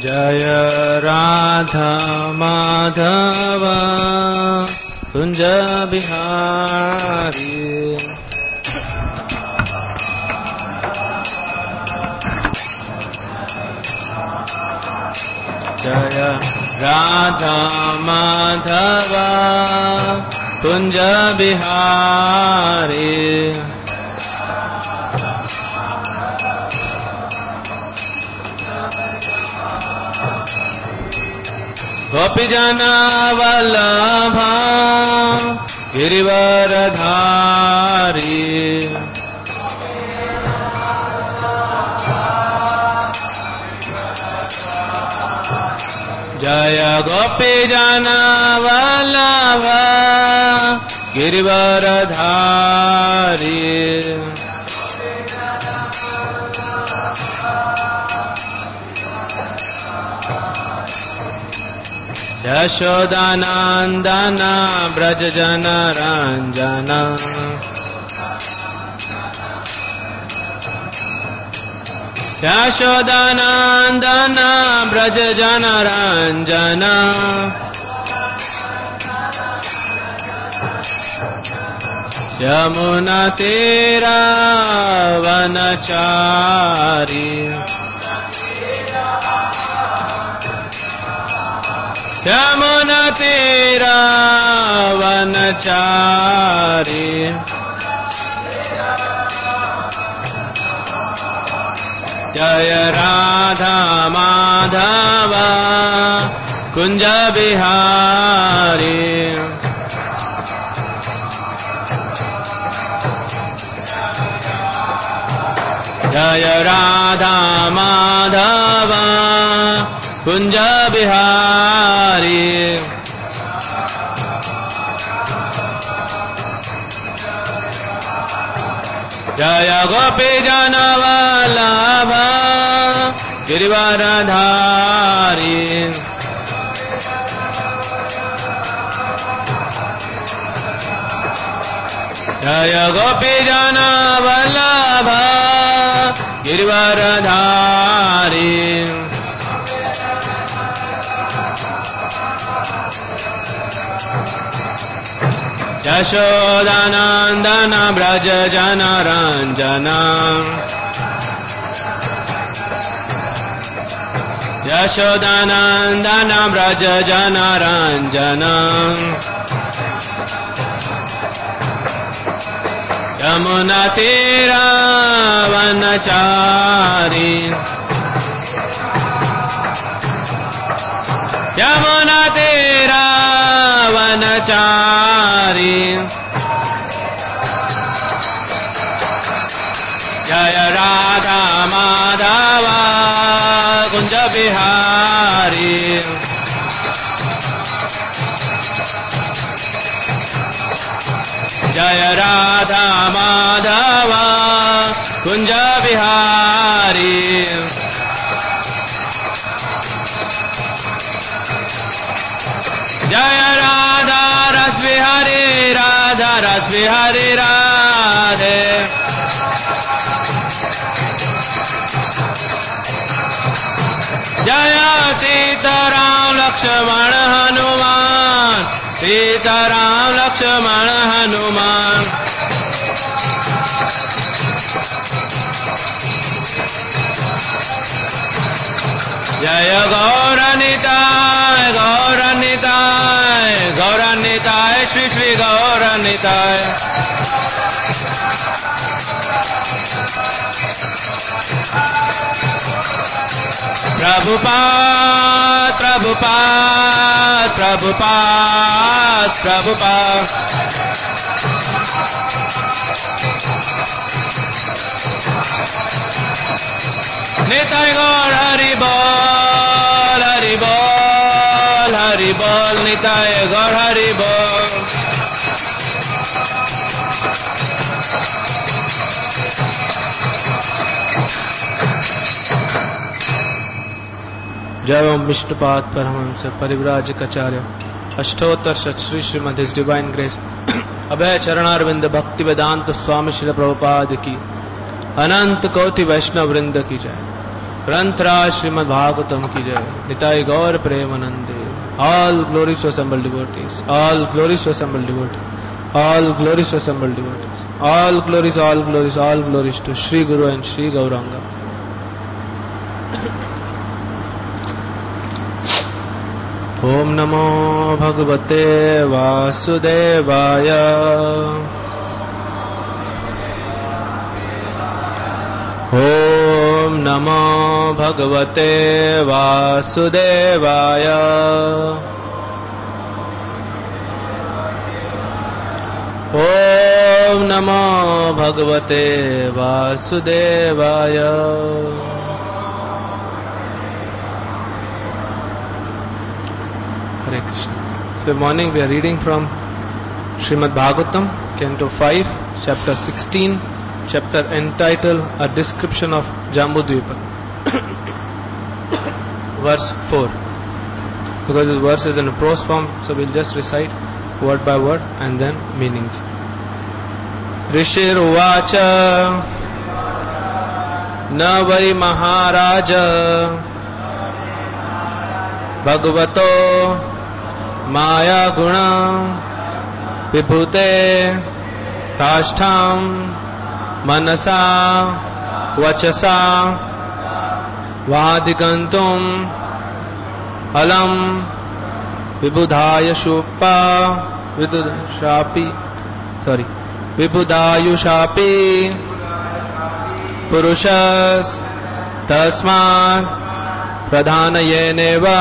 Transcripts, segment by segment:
जय राधा माधव कुंज बिहारी जय राधा माधव कुंज बिहारी गोपीजन वल्लभा गिरिवरधारी जय गोपीजन वल्लभा गिरिवरधारी यशोदानंदन ब्रज जन रंजन यशोदानंदन ब्रज जन रंजन यमुना तीरा वनचारी यमुना तीरा वनचारी जय राधा माधव कुंज बिहारी जय राधा माधव कुंज बिहारी जय गोपी जन वल्लभ गिरिवरधारी जय गोपी जन वल्लभ गिरिवरधारी यशोदानंदन ब्रज जन रंजन यशोदानंदन ब्रज जन रंजन यमुना तीरा वनचारी यमुना तीरा वनचारी जय राधा माधव कुंज बिहारी जय राधा माधव कुंज बिहारी जय राधा रस बिहारी राधा रस बिहारी राधे जय सीताराम लक्ष्मण हनुमान सीताराम लक्ष्मण हनुमान जय गौरनिताय गौरनिताय गौरनिताय श्री श्री गौरनिताय प्रभुपाद प्रभुपाद प्रभुपाद प्रभुपाद निताय गौर हरि बोल हरि बोल हरि बोल निताय गौर हरि बोल जय ओम विष्णुपाद परमहंस परिव्राजकाचार्य अष्टोत्तर Shri Srimad his divine grace Abhay Charanaravinda Bhaktivedanta स्वामी श्री प्रभुपाद की अनंत कोटि वैष्णव वृंद की जय। ग्रंथराज श्रीमद् भागवतम की जय। निताय गौर प्रेमानंदे। All glories to assembled devotees. All glories to assembled devotees. All glories to assembled devotees. All glories, all glories, all glories to Shri Guru and Shri Gauranga. Om Namo Bhagavate Vasudevaya. Om Namo Bhagavate Vasudevaya. Om Namo Bhagavate Vasudevaya. Hare Krishna. Today morning we are reading from Srimad Bhagavatam, Canto 5, Chapter 16, chapter entitled A Description of Jambudvipa. Verse 4. Because this verse is in a prose form, so we'll just recite word by word and then meanings. Rishir Uvacha Na Vai Maharaja Bhagavato Maya Guna Vibhute Kashtham Manasa Vachasa Vadigantum Alam Vibudhaya Shupa Vibudhayushapi Purushas Tasmat Pradhanayeneva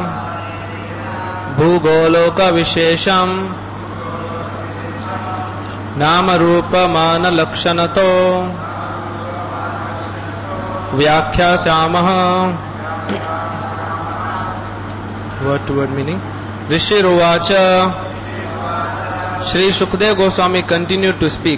Bhugoloka Vishesham Nama Rupa Mana Lakshanato Vyakhya Samaha. Word to word meaning. Rishi Ruvacha. Shri Shukdev Goswami continued to speak.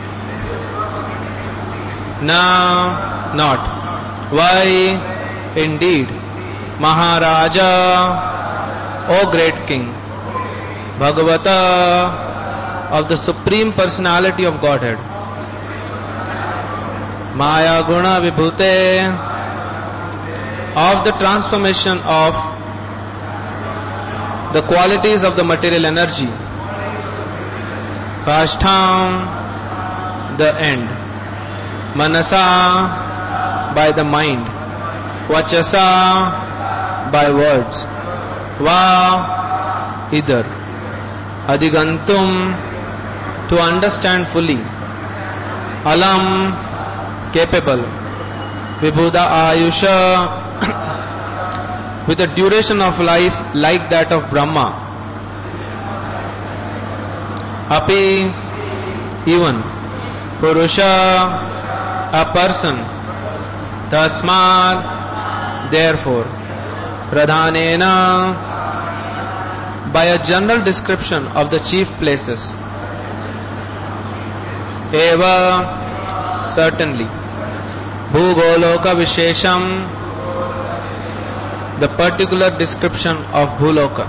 Na, not. Why, indeed, Maharaja, O great king, Bhagavata, of the Supreme Personality of Godhead, Maya Guna Vibhute, of the transformation of the qualities of the material energy, Kashtham, the end, Manasa, by the mind, Vachasa, by words, Va, either, Adigantum, to understand fully, Alam, capable, Vibhuda Ayusha, with a duration of life like that of Brahma, Api, even, Purusha, a person, Tasmat, therefore, Pradhanena, by a general description of the chief places, Eva, certainly, Bhugoloka Vishesham, the particular description of Bhuloka,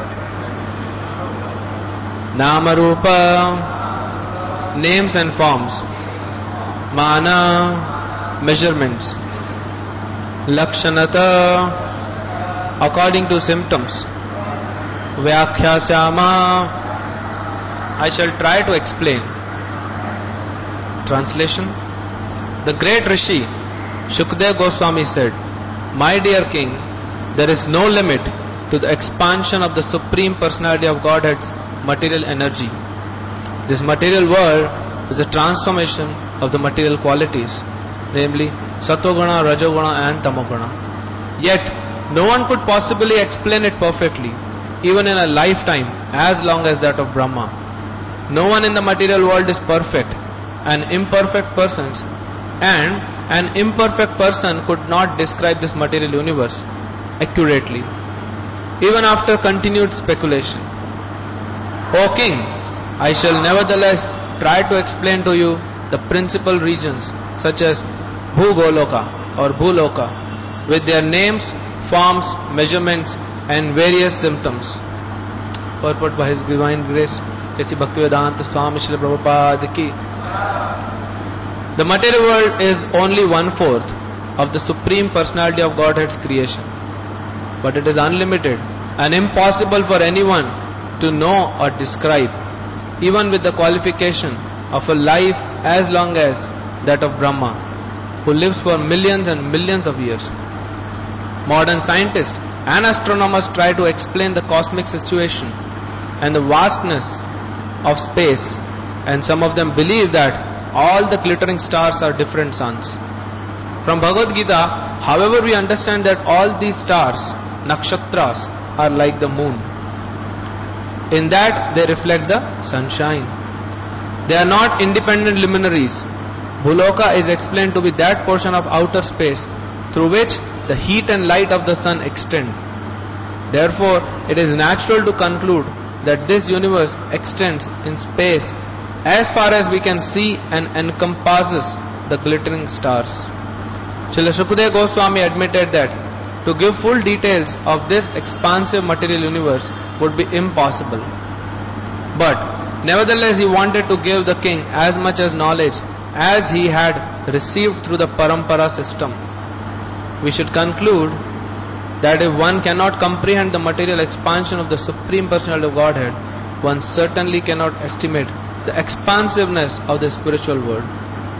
Namarupa, names and forms, Mana, measurements, Lakshanata, according to symptoms, Vyakhyasama, I shall try to explain. Translation. The great Rishi Shukdev Goswami said, My dear king, there is no limit to the expansion of the Supreme Personality of Godhead's material energy. This material world is a transformation of the material qualities, namely Satoguna, Rajoguna and Tamoguna. Yet, no one could possibly explain it perfectly, even in a lifetime as long as that of Brahma. No one in the material world is perfect, and an imperfect person could not describe this material universe accurately, even after continued speculation. O king, I shall nevertheless try to explain to you the principal regions such as Bhugoloka or Bhuloka with their names, forms, measurements and various symptoms. Purport by His Divine Grace, Sri Bhaktivedanta Swami Srila Prabhupada ki. The material world is only 1/4 of the Supreme Personality of Godhead's creation. But it is unlimited and impossible for anyone to know or describe, even with the qualification of a life as long as that of Brahma, who lives for millions and millions of years. Modern scientists and astronomers try to explain the cosmic situation and the vastness of space, and some of them believe that all the glittering stars are different suns. From Bhagavad Gita, however, we understand that all these stars, nakshatras, are like the moon, in that they reflect the sunshine. They are not independent luminaries. Bhuloka is explained to be that portion of outer space through which the heat and light of the sun extend. Therefore, it is natural to conclude that this universe extends in space as far as we can see and encompasses the glittering stars. Srila Shukadeva Goswami admitted that to give full details of this expansive material universe would be impossible. But nevertheless, he wanted to give the king as much as knowledge as he had received through the parampara system. We should conclude that if one cannot comprehend the material expansion of the Supreme Personality of Godhead, one certainly cannot estimate the expansiveness of the spiritual world.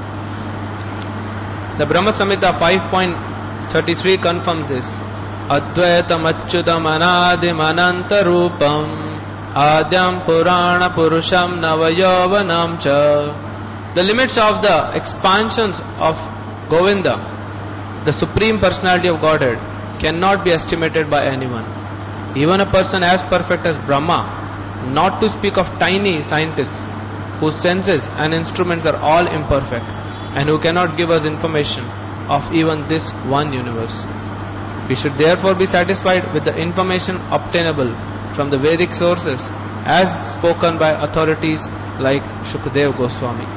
The Brahma Samhita 5.33 confirms this. Advaitam achyutam anadim anantarupam adyam purana purusham navayovanam cha. The limits of the expansions of Govinda, the Supreme Personality of Godhead, cannot be estimated by anyone. Even a person as perfect as Brahma, not to speak of tiny scientists whose senses and instruments are all imperfect and who cannot give us information of even this one universe. We should therefore be satisfied with the information obtainable from the Vedic sources as spoken by authorities like Shukadeva Goswami.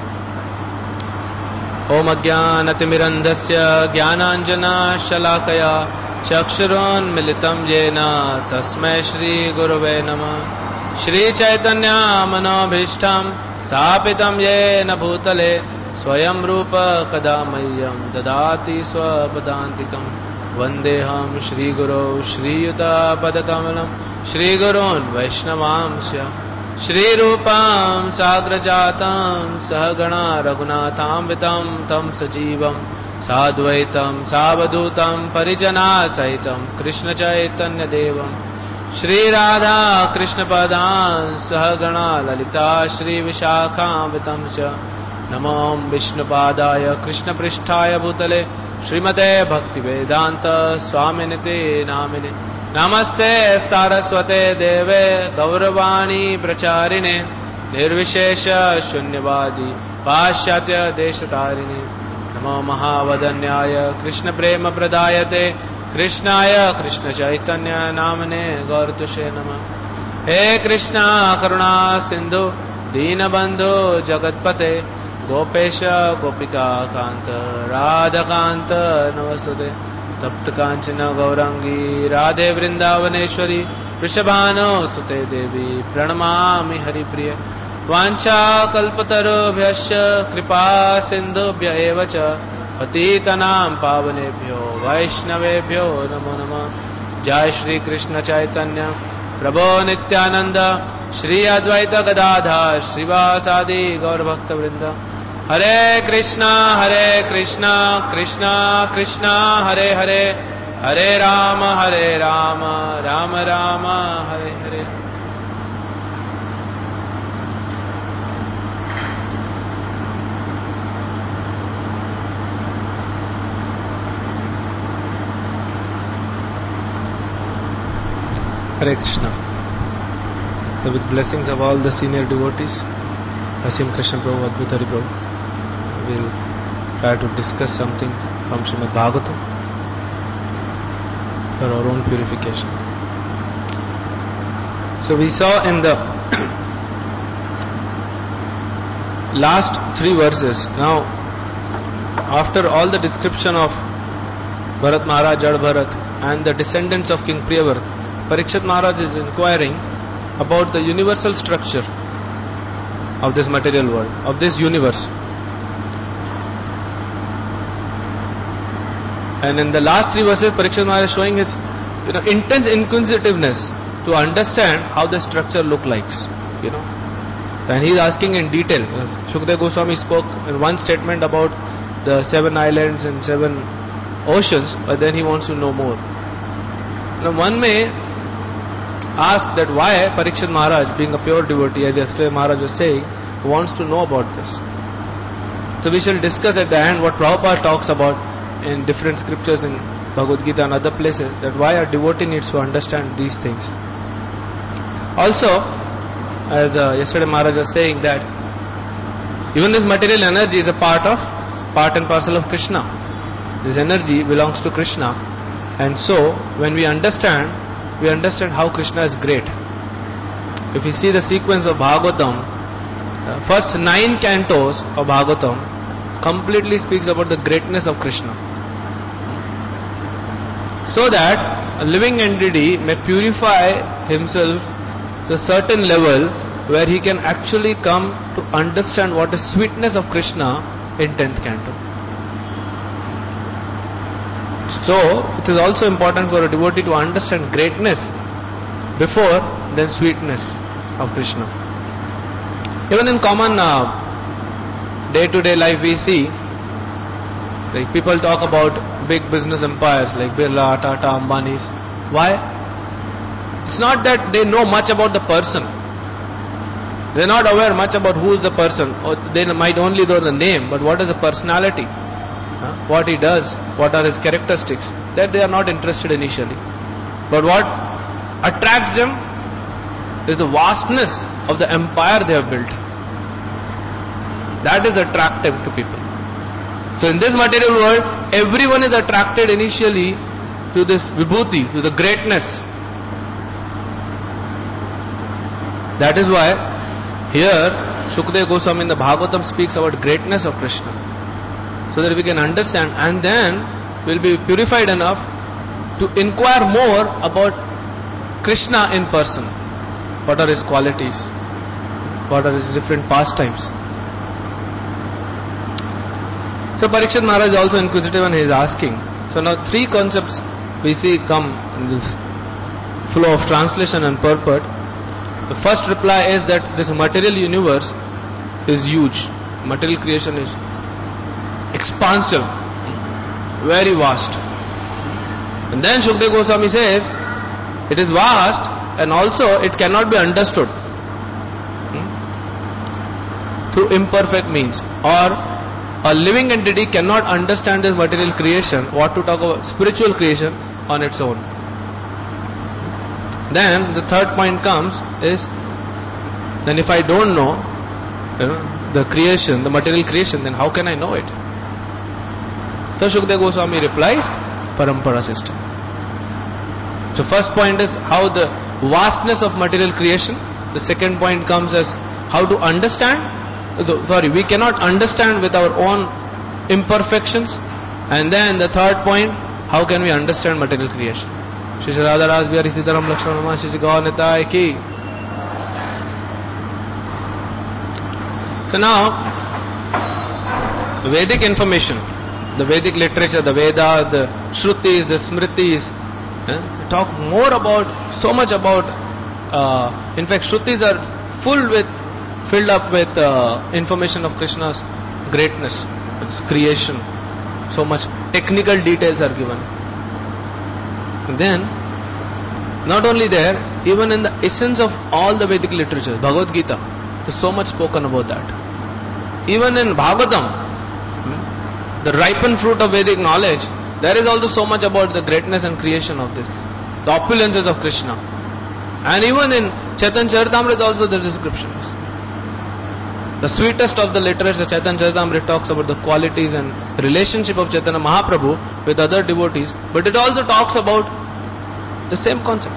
Om Ajnanatimirandhasya Jnananjana Shalakaya Chakshurun Militam Yena Tasmai Shri Gurave Namah. Shri Chaitanya Manobhishtam Sthapitam Yena Bhutale Swayam Rupa Kadamayyam Dadati Swapadantikam Vandeham Shri Guru Shri Yuta Padakamalam Shri Gurun Vaishnavamsya Shri Rupam Sagrajatam Sahagana Raghunatham Vitam Tam Sajivam Sadvaitam Savadutam Parijana Saitam Krishna Chaitanya Devam Shri Radha Krishna Padan Sahagana Lalita Shri Vishakham Vitamsya Namam Vishnu Padaya Krishna Pristhaya Bhutale Srimate Bhakti Vedanta Swaminite Namine Namaste Saraswate Deve Gauravani Pracharine Nirvishesha Shunyavadi Paschatya Deshatarine Namo Mahavadanyaya Krishna Prema Pradayate Krishnaya Krishna Chaitanya Namane Gauratushe Nama. He Krishna Karuna Sindhu Deenabandhu Jagatpate Gopesha Gopika Kanta Radha Kanta Namaste Tapta Kanchana Gaurangi Radhe Vrindavaneshwari Vrishabhano Sute Devi Pranamami Haripriya Vancha Kalpatarubhyasya Kripa Sindhubhya Evacha Patitanam Pavanebhyo Vaishnavebhyo Namo Namah. Jai Shri Krishna Chaitanya Prabhu Nityananda Shri Advaita Gadadhar Srivasadi Gaur Bhakta Vrinda. Hare Krishna Krishna Krishna Hare Hare Hare Rama Rama Rama Hare Hare. Hare Krishna. So with blessings of all the senior devotees, Asim Krishna Prabhu, Advaita Hari Prabhu, we'll try to discuss something from Srimad Bhagavatam for our own purification. So we saw in the last 3 verses, now after all the description of Bharat Maharaj, Jad Bharat and the descendants of King Priyavrat, Parikshit Maharaj is inquiring about the universal structure of this material world, of this universe. And in the last 3 verses, Parikshit Maharaj is showing his intense inquisitiveness to understand how the structure look like. And he is asking in detail. Shukdev Goswami spoke in one statement about the 7 islands and 7 oceans, but then he wants to know more. Now one may ask that why Parikshit Maharaj, being a pure devotee, as yesterday Maharaj was saying, wants to know about this. So we shall discuss at the end what Prabhupada talks about in different scriptures in Bhagavad Gita and other places, that why a devotee needs to understand these things. Also, as yesterday Maharaj was saying, that even this material energy is a part and parcel of Krishna. This energy belongs to Krishna, and so when we understand how Krishna is great. If we see the sequence of Bhagavatam, first 9 cantos of Bhagavatam completely speaks about the greatness of Krishna, so that a living entity may purify himself to a certain level where he can actually come to understand what is sweetness of Krishna in 10th canto. So it is also important for a devotee to understand greatness before then sweetness of Krishna. Even in common day-to-day life we see, like people talk about big business empires like Birla, Tata, Ambani's. Why? It's not that they know much about the person. They are not aware much about who is the person, or they might only know the name, but what is the personality, what he does, what are his characteristics, that they are not interested initially. But what attracts them is the vastness of the empire they have built. That is attractive to people. So in this material world, everyone is attracted initially to this vibhuti, to the greatness. That is why here Shukdev Goswami in the Bhagavatam speaks about greatness of Krishna, so that we can understand, and then we will be purified enough to inquire more about Krishna in person. What are his qualities? What are his different pastimes? So Parikshit Maharaj is also inquisitive and he is asking. So now 3 concepts we see come in this flow of translation and purport. The first reply is that this material universe is huge. Material creation is expansive, very vast. And then Shukdev Goswami says, it is vast and also it cannot be understood through imperfect means, or a living entity cannot understand this material creation, what to talk about spiritual creation on its own. Then the third point comes is, then if I don't know the creation, the material creation, then how can I know it? So Shukdev Goswami replies, Parampara system. So first point is how the vastness of material creation. The second point comes as how to understand. We cannot understand with our own imperfections. And then the third point, how can we understand material creation? Shri Radha Ras Bihari Sitaram Lakshmana Shri Gaur Nitai Ki. So now, Vedic information, the Vedic literature, the Veda, the Shrutis, the Smritis, talk more about, so much about, in fact Shrutis are filled up with information of Krishna's greatness, its creation. So much technical details are given. And then, not only there, even in the essence of all the Vedic literature, Bhagavad Gita, there's so much spoken about that. Even in Bhagavatam, the ripened fruit of Vedic knowledge, there is also so much about the greatness and creation of this, the opulences of Krishna. And even in Chaitanya Charitamrita also the descriptions. The sweetest of the literature, Chaitanya Charitamrita, talks about the qualities and relationship of Chaitanya Mahaprabhu with other devotees, but it also talks about the same concept.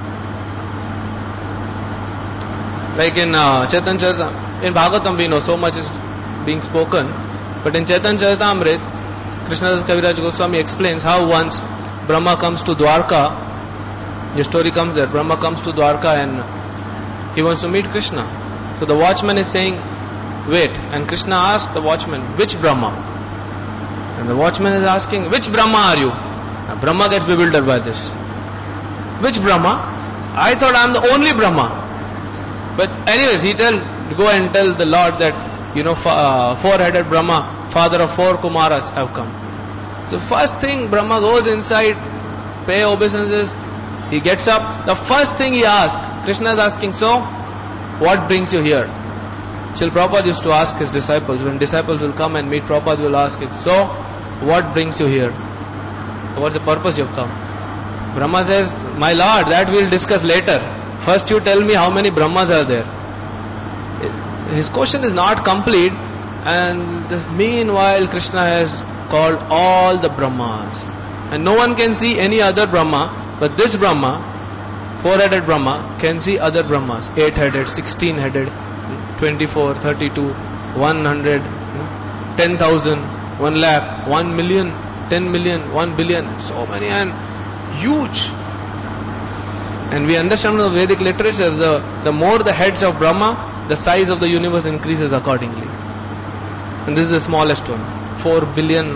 Like in Chaitanya Charitamrita, in Bhagavatam we know so much is being spoken, but in Chaitanya Charitamrita, Krishnadas Kaviraj Goswami explains how once Brahma comes to Dwarka. The story comes there, Brahma comes to Dwarka and he wants to meet Krishna. So the watchman is saying, wait, and Krishna asked the watchman, which Brahma? And the watchman is asking, which Brahma are you? Now Brahma gets bewildered by this. Which Brahma? I thought I am the only Brahma. But anyways, go and tell the Lord that, four-headed Brahma, father of 4 Kumaras, have come. So first thing, Brahma goes inside, pay obeisances, he gets up. The first thing he asks, Krishna is asking, so, what brings you here? Srila Prabhupada used to ask his disciples, when disciples will come and meet Prabhupada, will ask him, so, what brings you here? So what's the purpose you have come? Brahma says, my Lord, that we'll discuss later. First you tell me how many Brahmas are there. His question is not complete, and meanwhile Krishna has called all the Brahmas. And no one can see any other Brahma, but this Brahma, 4-headed Brahma, can see other Brahmas, 8-headed, 16-headed, 24, 32, 100, 10,000, 1 lakh, 1 million, 10 million, 1 billion, so many, and huge. And we understand from the Vedic literature, the more the heads of Brahma, the size of the universe increases accordingly. And this is the smallest one, 4 billion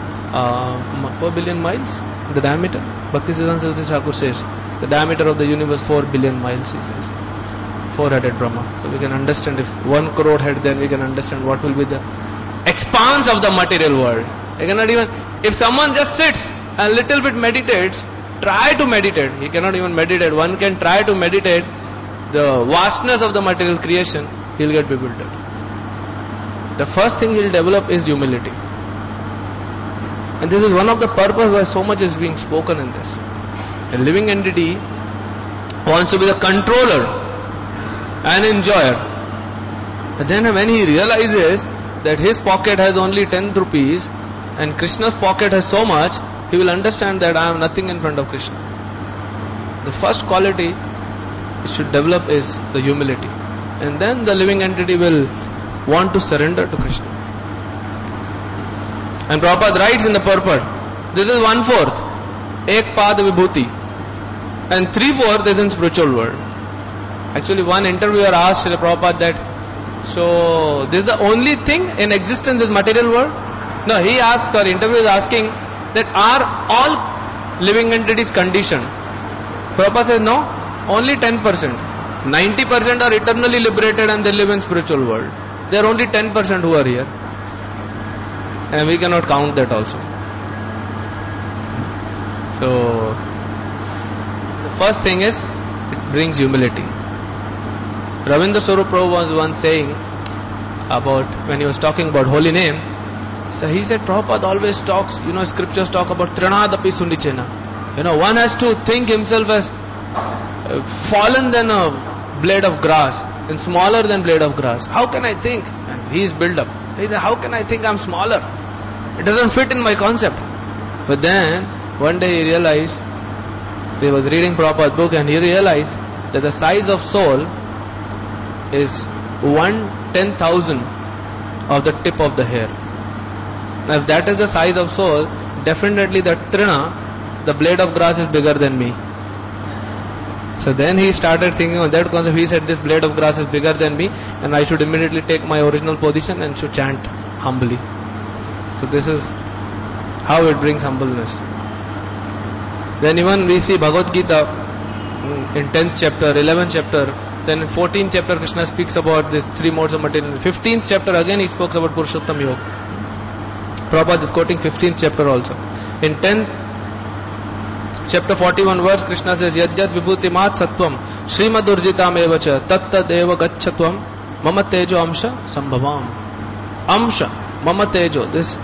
miles, the diameter. Bhaktisiddhanta Saraswati Thakur says, the diameter of the universe 4 billion miles, he says. 4-headed Brahma. So we can understand, if 1 crore head, then we can understand what will be the expanse of the material world. I cannot even, if someone just sits and little bit meditates, try to meditate, he cannot even meditate. One can try to meditate the vastness of the material creation, he will get bewildered. The first thing he will develop is humility. And this is one of the purposes why so much is being spoken in this. A living entity wants to be the controller and enjoyer. But then when he realizes that his pocket has only 10 rupees and Krishna's pocket has so much, he will understand that I am nothing in front of Krishna. The first quality it should develop is the humility. And then the living entity will want to surrender to Krishna. And Prabhupada writes in the purport, this is 1/4, Ek Pad Vibhuti, and 3/4 is in spiritual world. Actually, one interviewer asked Srila Prabhupada that, so this is the only thing in existence, this material world? No, he asked, the interviewer is asking that are all living entities conditioned? Prabhupada says no, only 10%. 90% are eternally liberated and they live in spiritual world. There are only 10% who are here. And we cannot count that also. So, the first thing is, it brings humility. Ravindra Swarup Prabhu was once saying about, when he was talking about holy name, so he said, Prabhupada always talks, scriptures talk about Trinadapi Sundichena. One has to think himself as fallen than a blade of grass and smaller than blade of grass. How can I think? And he is built up. He said, how can I think I'm smaller? It doesn't fit in my concept. But then one day he realized, he was reading Prabhupada's book and he realized that the size of soul is 1/10,000 of the tip of the hair. Now if that is the size of soul, definitely the Trina, the blade of grass, is bigger than me. So then he started thinking of that concept. He said, this blade of grass is bigger than me and I should immediately take my original position and should chant humbly. So this is how it brings humbleness. Then even we see Bhagavad Gita in 10th chapter, 11th chapter, then in 14th chapter Krishna speaks about these 3 modes of material. 15th chapter again he speaks about Purushottam Yoga. Prabhupada is quoting 15th chapter also. In 10th chapter 41 verse, Krishna says, Yadyat vibhuti mat sattvam Srimad urjitam evacha tattad eva gachatvam mama tejo amsha sambhavam. Amsha, mama tejo, this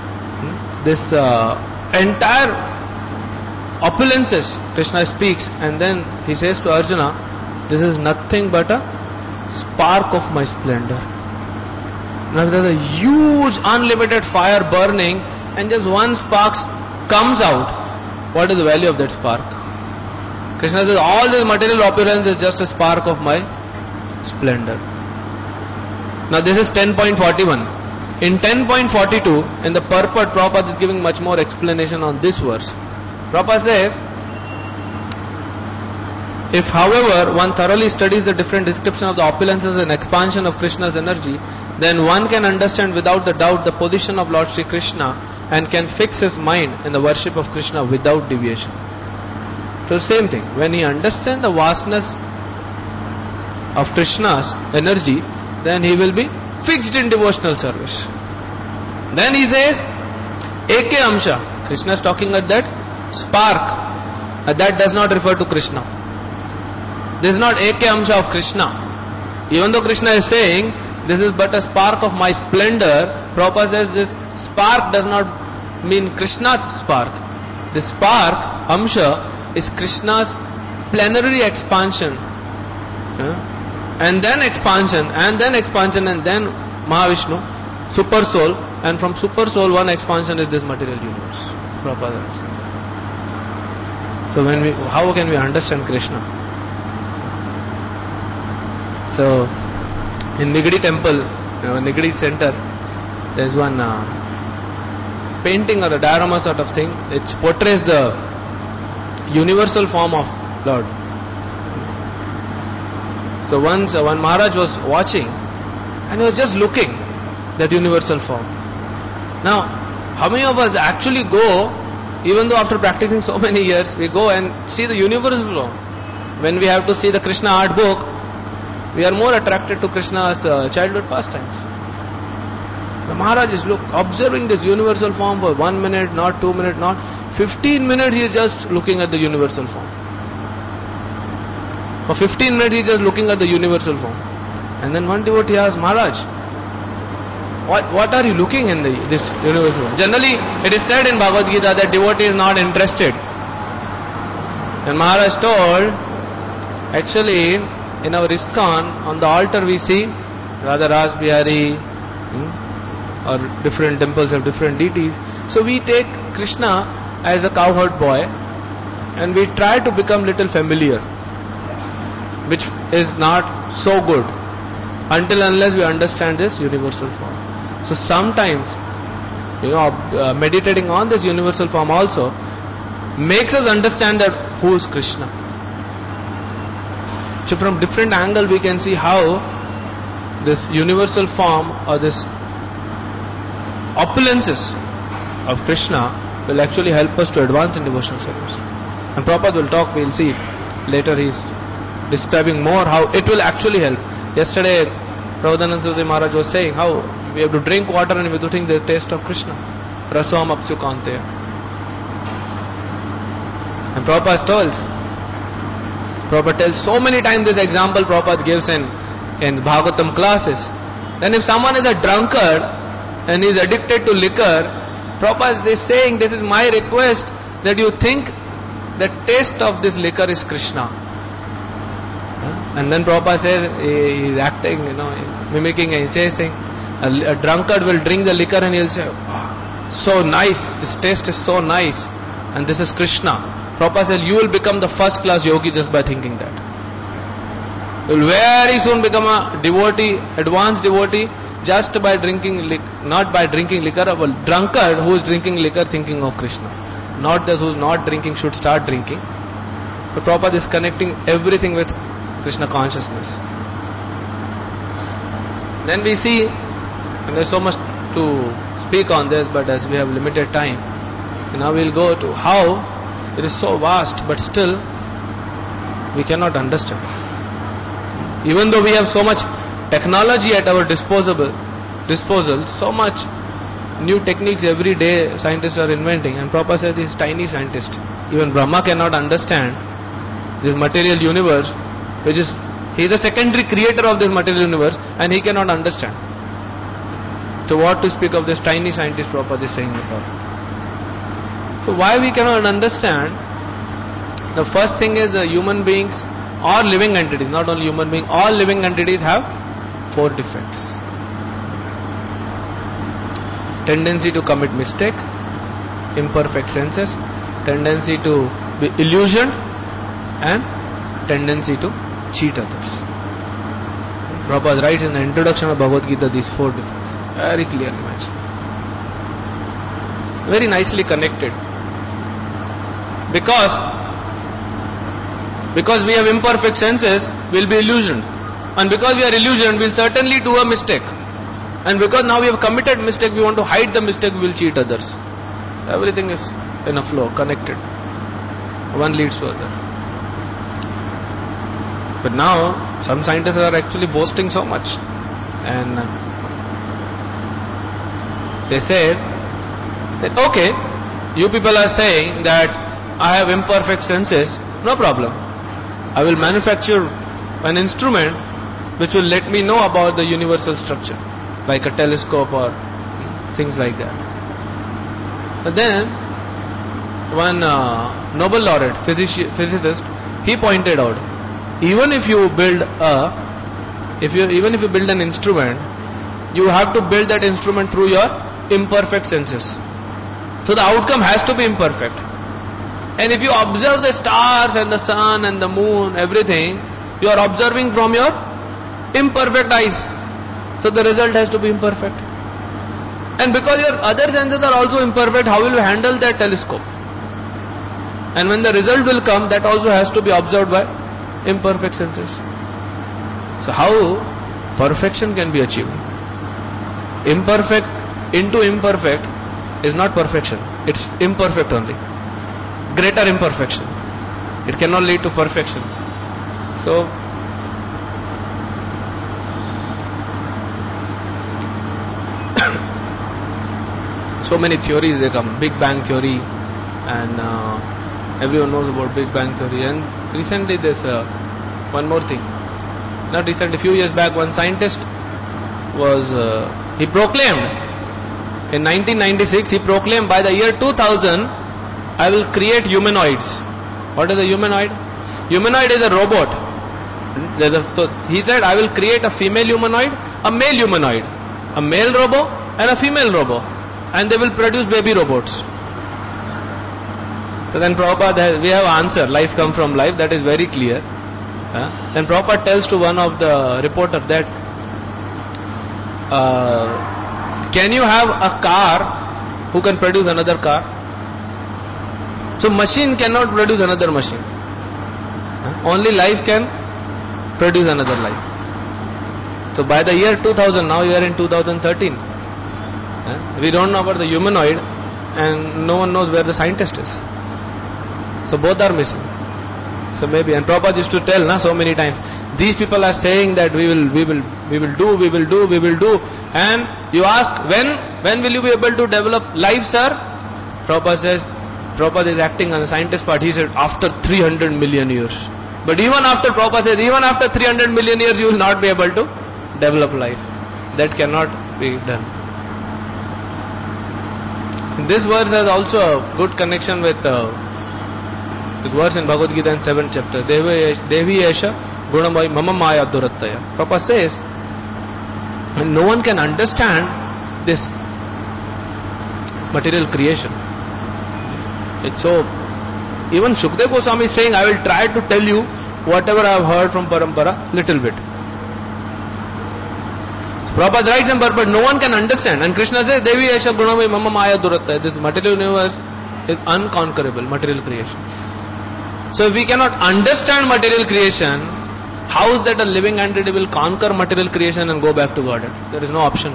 entire opulences Krishna speaks, and then he says to Arjuna, this is nothing but a spark of my splendor. Now there's a huge unlimited fire burning and just one spark comes out. What is the value of that spark? Krishna says all this material opulence is just a spark of my splendor. Now this is 10.41. In 10.42, in the purport, Prabhupada is giving much more explanation on this verse. Prabhupada says, if however one thoroughly studies the different description of the opulences and expansion of Krishna's energy, then one can understand without the doubt the position of Lord Sri Krishna and can fix his mind in the worship of Krishna without deviation. So same thing, when he understands the vastness of Krishna's energy, then he will be fixed in devotional service. Then he says, Eke Amsha. Krishna is talking at that spark. That does not refer to Krishna. This is not Eke Amsha of Krishna. Even though Krishna is saying, this is but a spark of my splendor, Prabhupada says this spark does not mean Krishna's spark. This spark, Amsha, is Krishna's plenary expansion. And then expansion, and then expansion, and then Mahavishnu, super soul, and from super soul one expansion is this material universe. Prabhupada. So how can we understand Krishna? So in Nigadi temple, Nigadi center, there is one painting or a diorama sort of thing. It portrays the universal form of Lord. So once one Maharaj was watching and he was just looking that universal form. Now, how many of us actually go, even though after practicing so many years, we go and see the universal form? When we have to see the Krishna art book, we are more attracted to Krishna's childhood pastimes. The Maharaj is observing this universal form for 1 minute, not 2 minutes, not 15 minutes he is just looking at the universal form. For 15 minutes he is just looking at the universal form. And then one devotee asked, Maharaj, what are you looking in this universal form? Generally it is said in Bhagavad Gita that devotee is not interested. And Maharaj told, actually in our ISKCON, on the altar we see Radha Ras Bihari, or different temples have different deities. So we take Krishna as a cowherd boy and we try to become little familiar, which is not so good until unless we understand this universal form. So sometimes, meditating on this universal form also makes us understand that who is Krishna. So from different angle we can see how this universal form or this opulences of Krishna will actually help us to advance in devotional service. And Prabhupada will talk, we will see later, he is describing more how it will actually help. Yesterday Prabhupada Saraswati Maharaj was saying how we have to drink water and we have to think the taste of Krishna. Rasvam apsu kante. And Prabhupada tells so many times this example Prabhupada gives in Bhagavatam classes. Then if someone is a drunkard and is addicted to liquor, Prabhupada is saying, this is my request that you think the taste of this liquor is Krishna. And then Prabhupada says, he is acting, mimicking, and he says, a drunkard will drink the liquor and he will say, oh, so nice, this taste is so nice, and this is Krishna. Prabhupada says, you will become the first class yogi just by thinking that. You will very soon become a devotee, advanced devotee, just by drinking, not by drinking liquor. A drunkard who is drinking liquor thinking of Krishna. Not those who is not drinking should start drinking. But Prabhupada is connecting everything with Krishna consciousness. Then we see, and there is so much to speak on this, but as we have limited time, now we will go to how it is so vast, but still we cannot understand. Even though we have so much technology at our disposal, so much new techniques every day scientists are inventing, and Prabhupada says this tiny scientist, even Brahma cannot understand this material universe, which is, he is the secondary creator of this material universe, and he cannot understand. So what to speak of this tiny scientist Prabhupada is saying about. So why we cannot understand? The first thing is the human beings, all living entities, not only human beings, all living entities have 4 defects. Tendency to commit mistake, imperfect senses, tendency to be illusioned, and tendency to cheat others. Prabhupada writes in the introduction of Bhagavad Gita these 4 defects, very clearly mentioned, very nicely connected. Because we have imperfect senses, we will be illusioned. And because we are illusioned, we will certainly do a mistake. And because now we have committed mistake, we want to hide the mistake, we will cheat others. Everything is in a flow, connected. One leads to other. But now, some scientists are actually boasting so much. And they say that, okay, you people are saying that I have imperfect senses, no problem. I will manufacture an instrument which will let me know about the universal structure, like a telescope or things like that. But then, one Nobel laureate physicist, he pointed out, even if you build an instrument, you have to build that instrument through your imperfect senses. So the outcome has to be imperfect. And if you observe the stars and the sun and the moon, everything, you are observing from your imperfect eyes. So the result has to be imperfect. And because your other senses are also imperfect, how will you handle that telescope? And when the result will come, that also has to be observed by imperfect senses. So how perfection can be achieved? Imperfect into imperfect is not perfection. It's imperfect only. Greater imperfection. It cannot lead to perfection. So so many theories they come. Big Bang theory, and everyone knows about Big Bang theory. And recently there's one more thing. Not recently, a few years back, one scientist was he proclaimed in 1996. He proclaimed by the year 2000, I will create humanoids. What is a humanoid? Humanoid is a robot. He said, I will create a female humanoid, a male humanoid, a male robo and a female robo, and they will produce baby robots. So then Prabhupada, we have answer, life comes from life, that is very clear. Then Prabhupada tells to one of the reporters that, can you have a car who can produce another car? So machine cannot produce another machine. Only life can produce another life. So by the year 2000, now we are in 2013. We don't know about the humanoid, and no one knows where the scientist is. So both are missing. So maybe, and Prabhupada used to tell so many times, these people are saying that we will do, and you ask, when will you be able to develop life, sir? Prabhupada is acting on the scientist part. He said, after 300 million years. But even after, Prabhupada says, even after 300 million years, you will not be able to develop life. That cannot be done. This verse has also a good connection with the verse in Bhagavad Gita in 7th chapter. Devi Esha Gunamai Mama Maya Durattaya. Prabhupada says, no one can understand this material creation. It's so, even Shukdev Goswami is saying, I will try to tell you whatever I have heard from Parampara, little bit. Prabhupada writes in but no one can understand. And Krishna says, Devi Esha Gunamai Mama Maya Durattaya. This material universe is unconquerable, material creation. So if we cannot understand material creation, how is that a living entity will conquer material creation and go back to Godhead? There is no option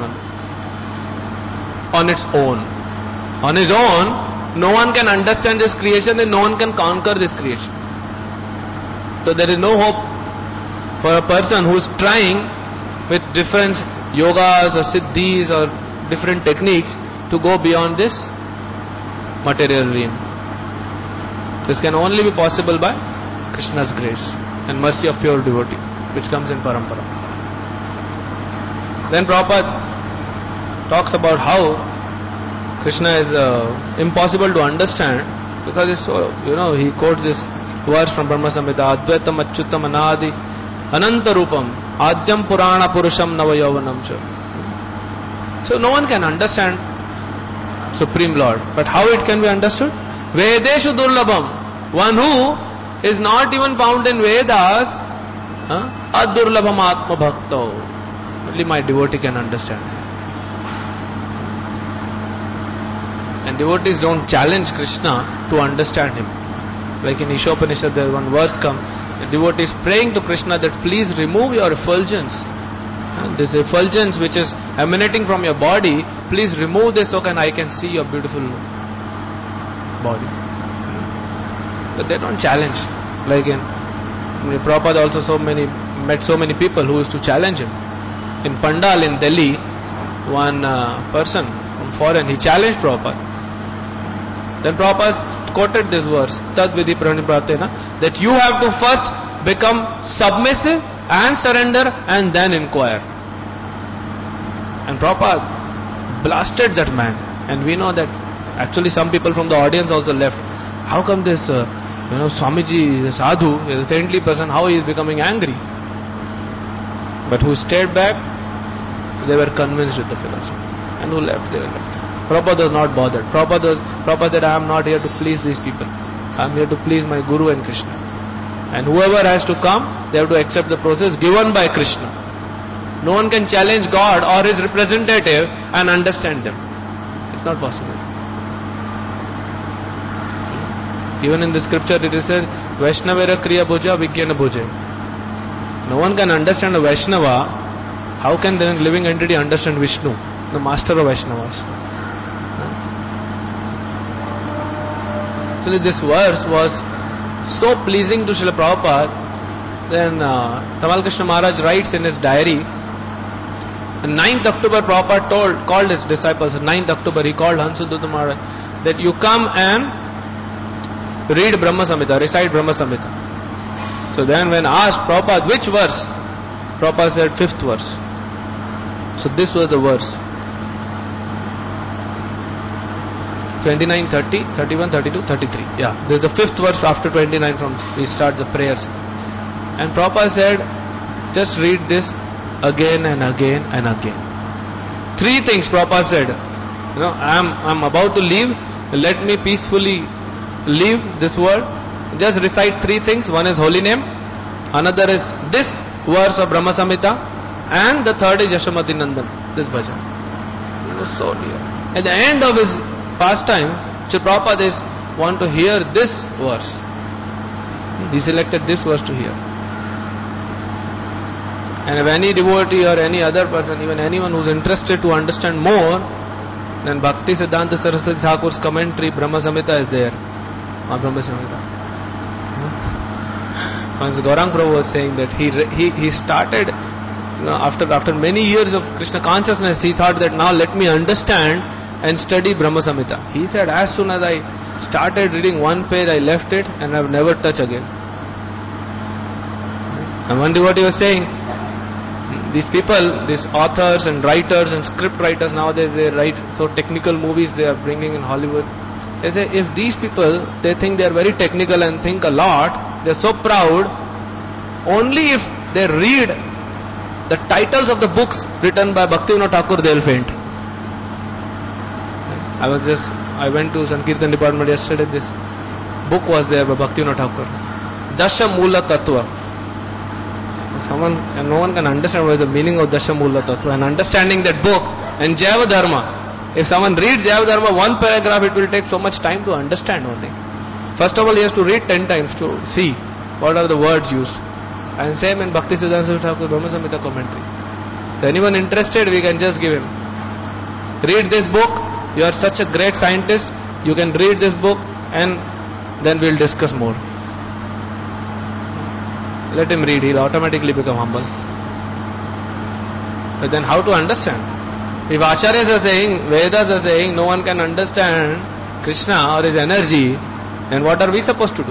on its own. On his own, no one can understand this creation and no one can conquer this creation. So there is no hope for a person who is trying with different yogas or siddhis or different techniques to go beyond this material realm. This can only be possible by Krishna's grace and mercy of pure devotee, which comes in Parampara. Then Prabhupada talks about how Krishna is impossible to understand, because it's so, he quotes this verse from Brahma Samhita, Advaitam Achyutam Anadi Ananta Rupam Adyam Purana Purusham Navayovanam Cha. So no one can understand Supreme Lord. But how it can be understood? Vedeshu Durlabham. One who is not even found in Vedas, Adurlabham Atma Bhakto. Only my devotee can understand. And devotees don't challenge Krishna to understand him. Like in Ishopanishad, there one verse comes, the devotee is praying to Krishna that please remove your effulgence. This effulgence which is emanating from your body, please remove this so I can see your beautiful body. But they don't challenge. Like in Prabhupada also met so many people who used to challenge him. In Pandal in Delhi, one person from foreign, he challenged Prabhupada. Then Prabhupada quoted this verse, Tad vidhi pranipratena, that you have to first become submissive and surrender and then inquire. And Prabhupada blasted that man. And we know that actually some people from the audience also left. How come this Swamiji, the sadhu, is a saintly person, how he is becoming angry? But who stayed back, they were convinced with the philosophy. And who left, they were left. Prabhupada was not bothered. Prabhupada said, I am not here to please these people. I am here to please my Guru and Krishna. And whoever has to come, they have to accept the process given by Krishna. No one can challenge God or his representative and understand them. It's not possible. Even in the scripture it is said, Vaishnavera Kriya Bhuja Vijnana Bhuje. No one can understand a Vaishnava. How can the living entity understand Vishnu, the master of Vaishnavas? Actually, this verse was so pleasing to Srila Prabhupada. Then Tamal Krishna Maharaj writes in his diary, on 9th October Prabhupada called his disciples, 9th October he called Hansadutta Maharaj, that you come and read Brahma Samhita, recite Brahma Samhita. So then when asked Prabhupada which verse, Prabhupada said 5th verse. So this was the verse. 29, 30, 31, 32, 33. Yeah, this is the 5th verse after 29 from we start the prayers. And Prabhupada said, just read this again and again and again. 3 things Prabhupada said. I'm about to leave. Let me peacefully leave this world. Just recite 3 things. One is holy name, another is this verse of Brahma Samhita, and the third is Yashamati Nandan, this bhajan. It was so dear. At the end of his pastime, Sri Prabhupada want to hear this verse. He selected this verse to hear. And if any devotee or any other person, even anyone who is interested to understand more, then Bhakti Siddhanta Saraswati Thakur's commentary Brahma Samhita is there. Brahma Samhita. Once Gaurang Prabhu was saying that he started, after many years of Krishna consciousness, he thought that now let me understand and study Brahma Samhita. He said, as soon as I started reading one page, I left it and I have never touched again. And one devotee was saying, these people, these authors and writers and script writers nowadays, they write so technical movies they are bringing in Hollywood. They say, if these people, they think they are very technical and think a lot, they are so proud, only if they read the titles of the books written by Bhaktivinoda Thakur, they will faint. I went to Sankirtan department yesterday. This book was there by Bhaktivinoda Thakur, Dasha Mula Tattva. No one can understand what is the meaning of Dasha Mula Tattva. And understanding that book and Jaiva Dharma, if someone reads Jaiva Dharma, one paragraph, it will take so much time to understand one thing. First of all, he has to read 10 times to see what are the words used. And same in Bhakti Siddhanta Thakur Brahma Samhita commentary. So anyone interested, we can just give him. Read this book. You are such a great scientist. You can read this book and then we'll discuss more. Let him read. He'll automatically become humble. But then how to understand? If Acharyas are saying, Vedas are saying, no one can understand Krishna or his energy, then what are we supposed to do?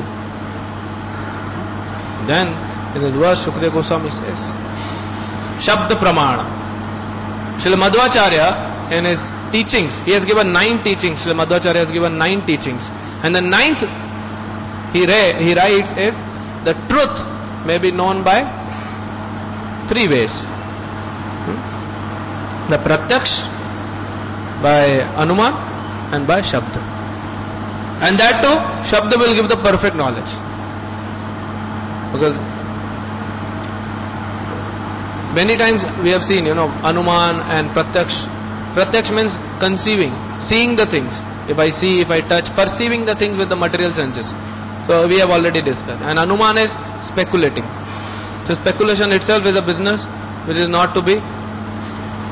Then in his verse, Shukdev Goswami says, Shabda Pramana. Srila Madhvacharya in his teachings, he has given 9 teachings. Srila Madhvacharya has given 9 teachings. And the 9th he writes is, the truth may be known by 3 ways. The Pratyaksh, by Anuman, and by Shabda. And that too, Shabda will give the perfect knowledge. Because many times we have seen, Anuman and Pratyaksh. Pratyaksh means conceiving, seeing the things. If I see, if I touch, perceiving the things with the material senses. So we have already discussed. And Anuman is speculating. So speculation itself is a business which is not to be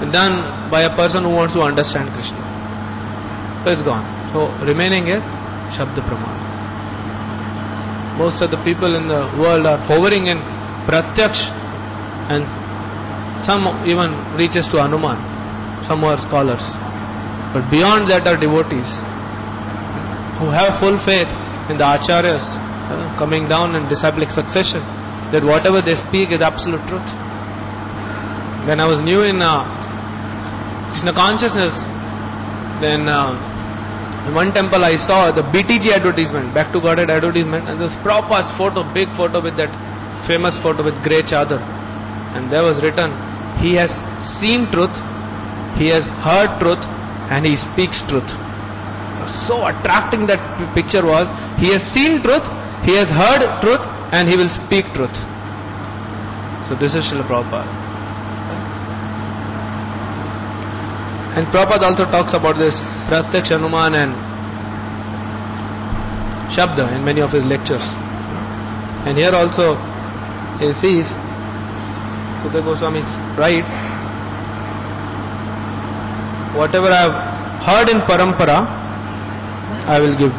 done by a person who wants to understand Krishna. So it's gone. So remaining is Shabda Pramana. Most of the people in the world are hovering in Pratyaksh, and some even reaches to Hanuman. Some are scholars. But beyond that are devotees who have full faith in the Acharyas coming down in disciplic succession, that whatever they speak is absolute truth. When I was new in Krishna consciousness, then in one temple I saw the BTG advertisement, Back to Godhead advertisement, and this Prabhupada's photo, big photo with that famous photo with grey chadar, and there was written, he has seen truth, he has heard truth, and he speaks truth. So attracting that picture was, he has seen truth, he has heard truth, and he will speak truth. So this is Srila Prabhupada. And Prabhupada also talks about this Pratyaksh, Hanuman and Shabda in many of his lectures. And here also he sees, Sukadeva Goswami writes, whatever I have heard in Parampara, I will give.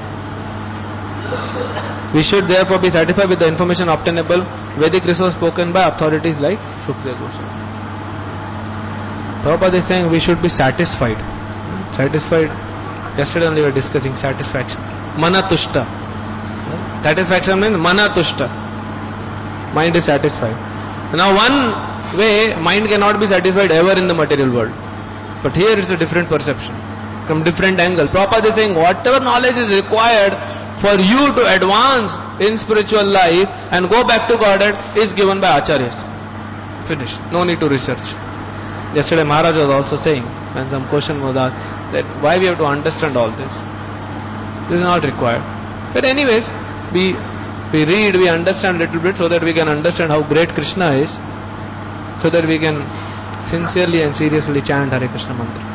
We should therefore be satisfied with the information obtainable Vedic resource spoken by authorities like Sukadeva Goswami. Prabhupada is saying we should be satisfied. Satisfied. Yesterday only we were discussing satisfaction. Manatushta. Satisfaction means manatushta. Mind is satisfied. Now one way, mind cannot be satisfied ever in the material world. But here it's a different perception. From different angle. Prabhupada is saying whatever knowledge is required for you to advance in spiritual life and go back to Godhead is given by Acharyas. Finished. No need to research. Yesterday Maharaj was also saying, when some question was asked, that why we have to understand all this. This is not required. But anyways, we read, we understand a little bit so that we can understand how great Krishna is, so that we can sincerely and seriously chant Hare Krishna mantra.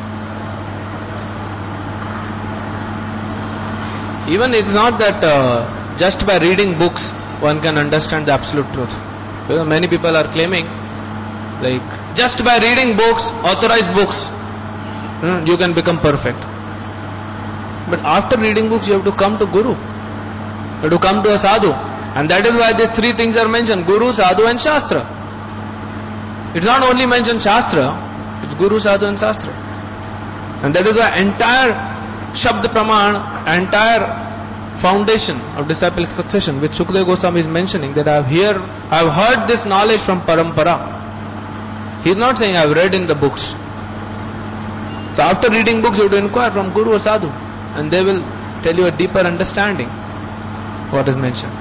Even it's not that just by reading books one can understand the absolute truth. Because many people are claiming, like, just by reading books, authorized books, you can become perfect. But after reading books, you have to come to Guru. You have to come to a sadhu. And that is why these three things are mentioned: Guru, Sadhu and Shastra. It's not only mentioned Shastra, it's Guru, Sadhu and Shastra. And that is why entire Shabda Praman, entire foundation of disciplic succession, which Sukadeva Goswami is mentioning, that I have heard this knowledge from Parampara. He is not saying I have read in the books. So after reading books, you have to inquire from Guru or Sadhu, and they will tell you a deeper understanding what is mentioned.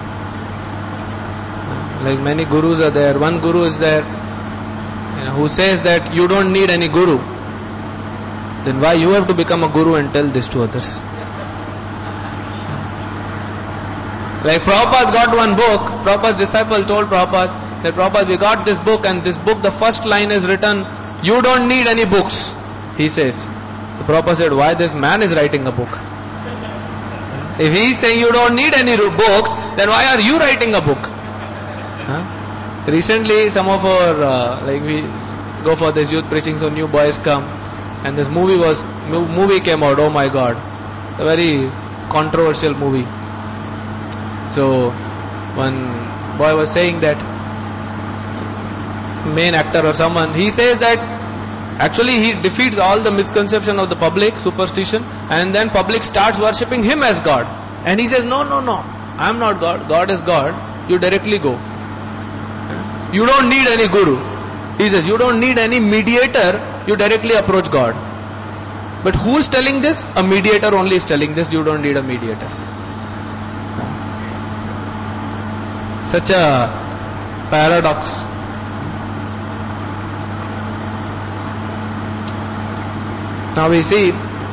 Like many gurus are there. One guru is there, who says that you don't need any guru. Then why you have to become a guru and tell this to others? Like Prabhupada got one book. Prabhupada's disciple told Prabhupada that, Prabhupada, we got this book, and this book, the first line is written, you don't need any books, he says. So Prabhupada said, why this man is writing a book? If he is saying you don't need any books, then why are you writing a book? Recently, some of our, we go for this youth preaching, so new boys come, and this movie came out, oh my God, a very controversial movie. So, one boy was saying that, main actor or someone, he says that actually he defeats all the misconception of the public, superstition, and then public starts worshipping him as God. And he says, no, I am not God, God is God, you directly go. You don't need any guru. He says, you don't need any mediator, you directly approach God. But who is telling this? A mediator only is telling this, you don't need a mediator. Such a paradox. Now we see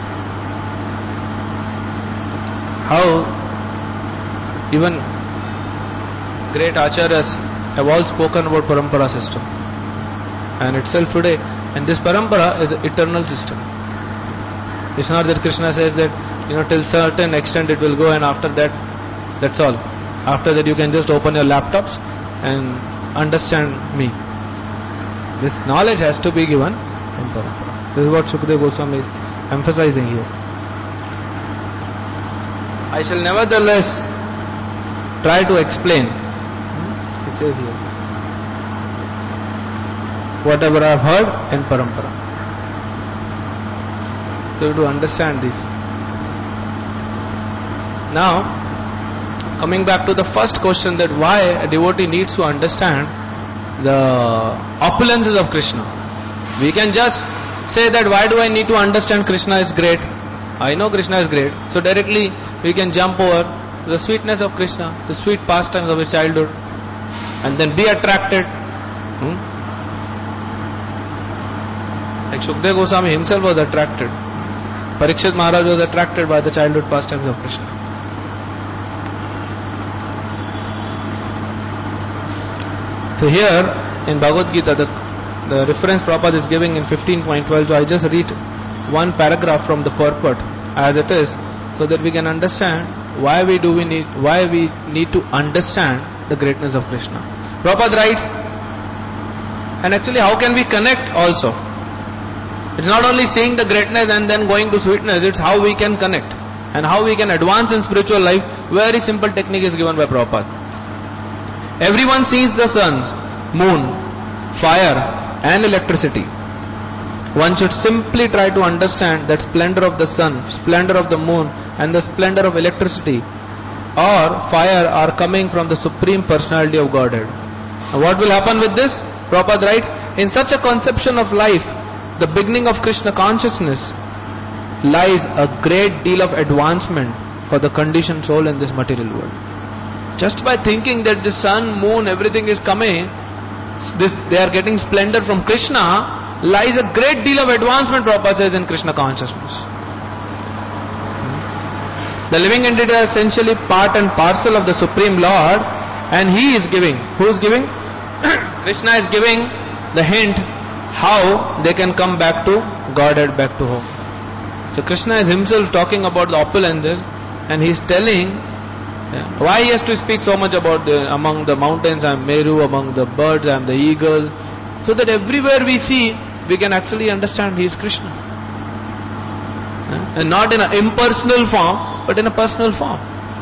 how even great acharyas have all spoken about parampara system, and itself today, and this parampara is an eternal system. It's not that Krishna says that till certain extent it will go, and after that, that's all. After that you can just open your laptops and understand me. This knowledge has to be given from parampara. This is what Sukadeva Goswami is emphasizing here. I shall nevertheless try to explain. It says here, whatever I have heard in parampara. So you have to understand this. Now, coming back to the first question, that why a devotee needs to understand the opulences of Krishna. We can just say that why do I need to understand Krishna is great? I know Krishna is great. So directly we can jump over the sweetness of Krishna, the sweet pastimes of his childhood, and then be attracted. Like Shukdev Goswami himself was attracted. Parikshit Maharaj was attracted by the childhood pastimes of Krishna. So here in Bhagavad Gita, the reference Prabhupada is giving in 15.12, so I just read one paragraph from the purport as it is, so that we can understand why we need to understand the greatness of Krishna. Prabhupada writes, and actually how can we connect also? It's not only seeing the greatness and then going to sweetness, it's how we can connect and how we can advance in spiritual life. Very simple technique is given by Prabhupada. Everyone sees the sun, moon, fire and electricity. One should simply try to understand that splendor of the sun, splendor of the moon and the splendor of electricity or fire are coming from the Supreme Personality of Godhead. Now what will happen with this? Prabhupada writes, in such a conception of life, the beginning of Krishna consciousness, lies a great deal of advancement for the conditioned soul in this material world. Just by thinking that the sun, moon, everything is coming, they are getting splendor from Krishna, lies a great deal of advancement, Prabhupada says, in Krishna consciousness. The living entity is essentially part and parcel of the Supreme Lord, and He is giving. Who is giving? Krishna is giving the hint how they can come back to Godhead, back to home. So Krishna is himself talking about the opulences, and he is telling why he has to speak so much about among the mountains I am Meru, among the birds I am the eagle, so that everywhere we see, we can actually understand he is Krishna. And not in an impersonal form, but in a personal form.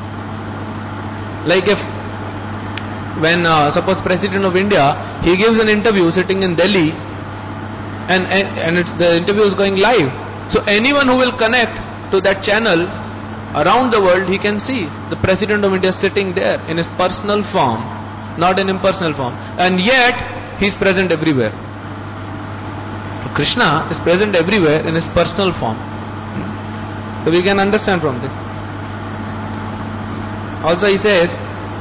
Like if, when suppose President of India, he gives an interview sitting in Delhi, and the interview is going live. So anyone who will connect to that channel around the world, he can see the President of India sitting there in his personal form, not in impersonal form. And yet, he is present everywhere. So Krishna is present everywhere in his personal form. So we can understand from this. Also he says,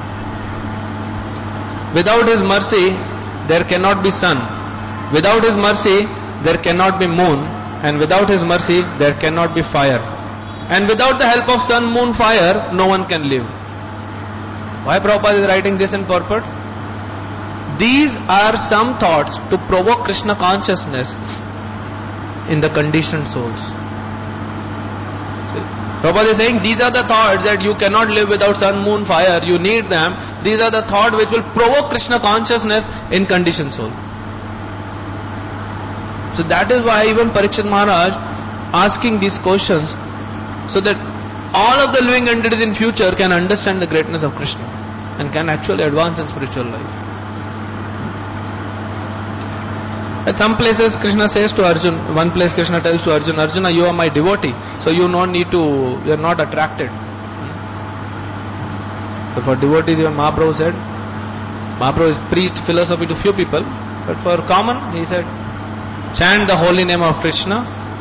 without his mercy, there cannot be sun. Without his mercy, there cannot be moon. And without his mercy, there cannot be fire. And without the help of sun, moon, fire, no one can live. Why Prabhupada is writing this in purport? These are some thoughts to provoke Krishna consciousness in the conditioned souls. Prabhupada is saying, these are the thoughts that you cannot live without sun, moon, fire. You need them. These are the thoughts which will provoke Krishna consciousness in conditioned soul. So that is why even Parikshit Maharaj asking these questions, so that all of the living entities in future can understand the greatness of Krishna and can actually advance in spiritual life. At some places Krishna says to Arjuna, one place Krishna tells to Arjuna, Arjuna, you are my devotee, so you are not attracted. So for devotees, even Mahaprabhu said, Mahaprabhu has preached philosophy to few people, but for common, he said, chant the holy name of Krishna,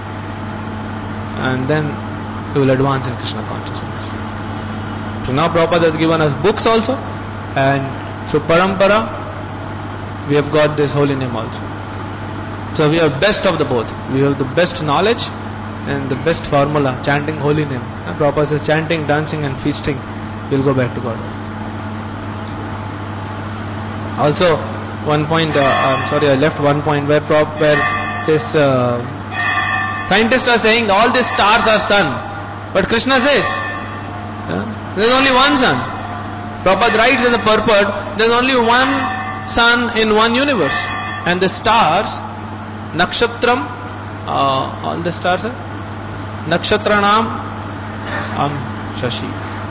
and then you will advance in Krishna consciousness. So now Prabhupada has given us books also, and through parampara, we have got this holy name also. So we have best of the both. We have the best knowledge and the best formula, chanting holy name. And Prabhupada says, chanting, dancing and feasting, we'll go back to God. Also, one point, I'm sorry, I left one point where this scientists are saying all these stars are sun, but Krishna says there is only one sun. Prabhupada writes in the purport, there is only one sun in one universe, and the stars, nakshatram, all the stars are nakshatra naam shashi.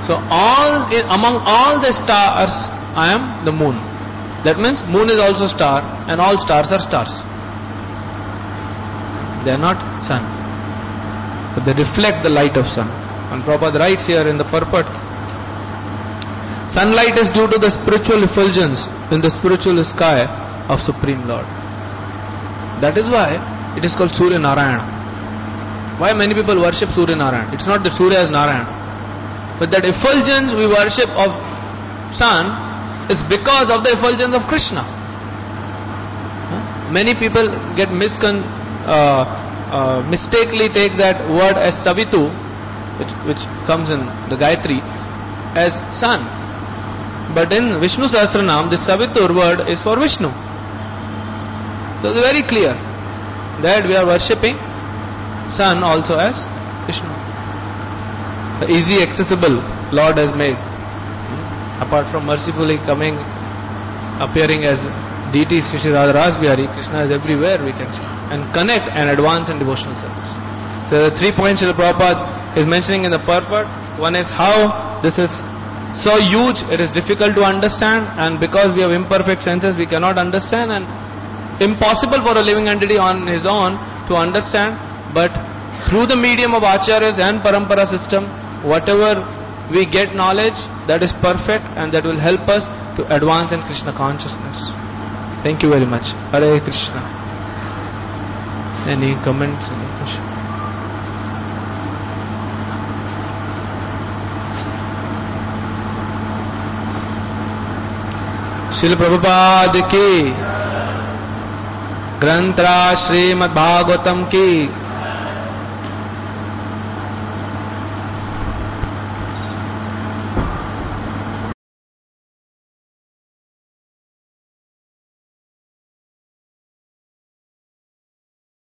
So among all the stars, I am the moon. That means moon is also star, and all stars are stars. They are not sun, but they reflect the light of sun. And Prabhupada writes here in the purport, sunlight is due to the spiritual effulgence in the spiritual sky of Supreme Lord. That is why it is called Surya Narayana. Why many people worship Surya Narayana? It's not that Surya is Narayana, but that effulgence we worship of sun is because of the effulgence of Krishna. Many people get mistakenly take that word as Savitu, which comes in the Gayatri, as sun. But in Vishnu Sahasranam, this Savitur word is for Vishnu. So it's very clear that we are worshipping sun also as Vishnu. The easy accessible Lord has made. Apart from mercifully appearing as deity Shri Radha Ras Bihari, Krishna is everywhere, we can see, and connect and advance in devotional service. So the 3 points Srila Prabhupada is mentioning in the purport. One is how this is so huge, it is difficult to understand, and because we have imperfect senses, we cannot understand, and impossible for a living entity on his own to understand. But through the medium of Acharyas and Parampara system, whatever we get knowledge, that is perfect, and that will help us to advance in Krishna consciousness. Thank you very much. Hare Krishna. Any comments? Any questions? Srila Prabhupada ki, Granthra Srimad Bhagavatam ki,